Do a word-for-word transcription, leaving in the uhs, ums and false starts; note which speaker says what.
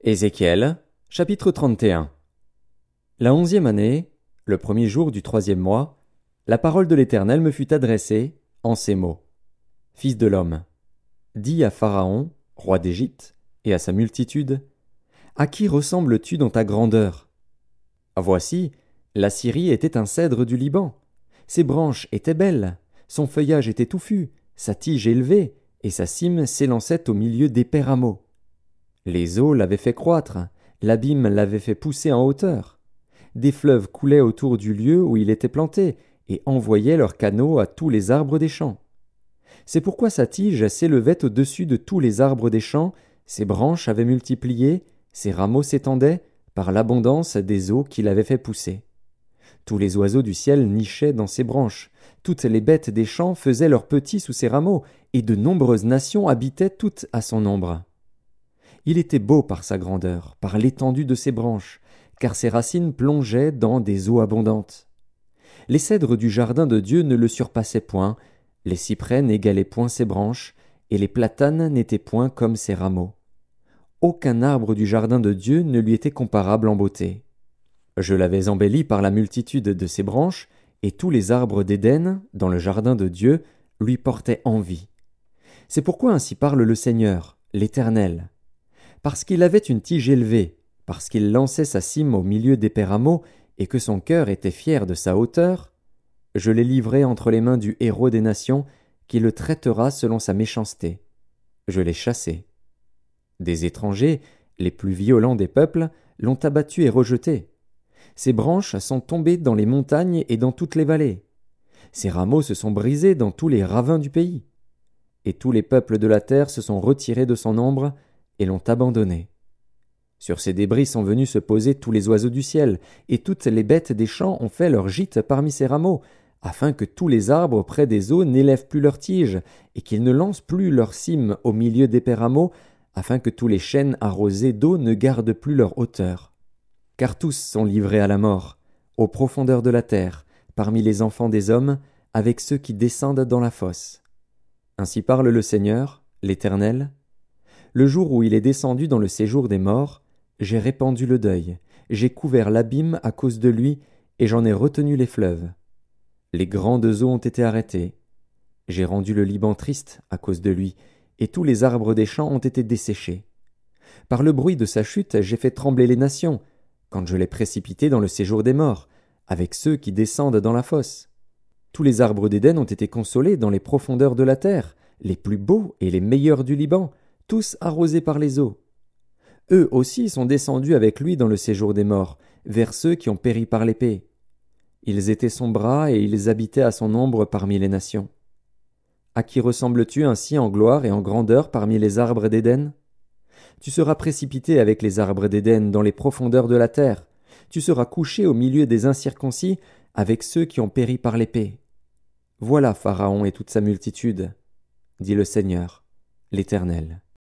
Speaker 1: Ézéchiel, chapitre trente et un. La onzième année, le premier jour du troisième mois, la parole de l'Éternel me fut adressée en ces mots. Fils de l'homme, dis à Pharaon, roi d'Égypte, et à sa multitude, à qui ressembles-tu dans ta grandeur? Voici, la Syrie était un cèdre du Liban. Ses branches étaient belles, son feuillage était touffu, sa tige élevée, et sa cime s'élançait au milieu d'épais rameaux. Les eaux l'avaient fait croître, l'abîme l'avait fait pousser en hauteur. Des fleuves coulaient autour du lieu où il était planté, et envoyaient leurs canaux à tous les arbres des champs. C'est pourquoi sa tige s'élevait au-dessus de tous les arbres des champs, ses branches avaient multiplié, ses rameaux s'étendaient, par l'abondance des eaux qu'il avait fait pousser. Tous les oiseaux du ciel nichaient dans ses branches, toutes les bêtes des champs faisaient leurs petits sous ses rameaux, et de nombreuses nations habitaient toutes à son ombre. Il était beau par sa grandeur, par l'étendue de ses branches, car ses racines plongeaient dans des eaux abondantes. Les cèdres du jardin de Dieu ne le surpassaient point, les cyprès n'égalaient point ses branches, et les platanes n'étaient point comme ses rameaux. Aucun arbre du jardin de Dieu ne lui était comparable en beauté. Je l'avais embelli par la multitude de ses branches, et tous les arbres d'Éden, dans le jardin de Dieu, lui portaient envie. C'est pourquoi ainsi parle le Seigneur, l'Éternel. Parce qu'il avait une tige élevée, parce qu'il lançait sa cime au milieu d'épais rameaux, et que son cœur était fier de sa hauteur, je l'ai livré entre les mains du héros des nations, qui le traitera selon sa méchanceté. Je l'ai chassé. Des étrangers, les plus violents des peuples, l'ont abattu et rejeté. Ses branches sont tombées dans les montagnes et dans toutes les vallées. Ses rameaux se sont brisés dans tous les ravins du pays. Et tous les peuples de la terre se sont retirés de son ombre, et l'ont abandonné. Sur ces débris sont venus se poser tous les oiseaux du ciel, et toutes les bêtes des champs ont fait leur gîte parmi ces rameaux, afin que tous les arbres près des eaux n'élèvent plus leurs tiges, et qu'ils ne lancent plus leurs cimes au milieu d'épais rameaux, afin que tous les chênes arrosés d'eau ne gardent plus leur hauteur. Car tous sont livrés à la mort, aux profondeurs de la terre, parmi les enfants des hommes, avec ceux qui descendent dans la fosse. Ainsi parle le Seigneur, l'Éternel. Le jour où il est descendu dans le séjour des morts, j'ai répandu le deuil, j'ai couvert l'abîme à cause de lui, et j'en ai retenu les fleuves. Les grandes eaux ont été arrêtées. J'ai rendu le Liban triste à cause de lui, et tous les arbres des champs ont été desséchés. Par le bruit de sa chute, j'ai fait trembler les nations, quand je l'ai précipité dans le séjour des morts, avec ceux qui descendent dans la fosse. Tous les arbres d'Éden ont été consolés dans les profondeurs de la terre, les plus beaux et les meilleurs du Liban, tous arrosés par les eaux. Eux aussi sont descendus avec lui dans le séjour des morts, vers ceux qui ont péri par l'épée. Ils étaient son bras et ils habitaient à son ombre parmi les nations. À qui ressembles-tu ainsi en gloire et en grandeur parmi les arbres d'Éden? Tu seras précipité avec les arbres d'Éden dans les profondeurs de la terre. Tu seras couché au milieu des incirconcis avec ceux qui ont péri par l'épée. Voilà Pharaon et toute sa multitude, dit le Seigneur, l'Éternel.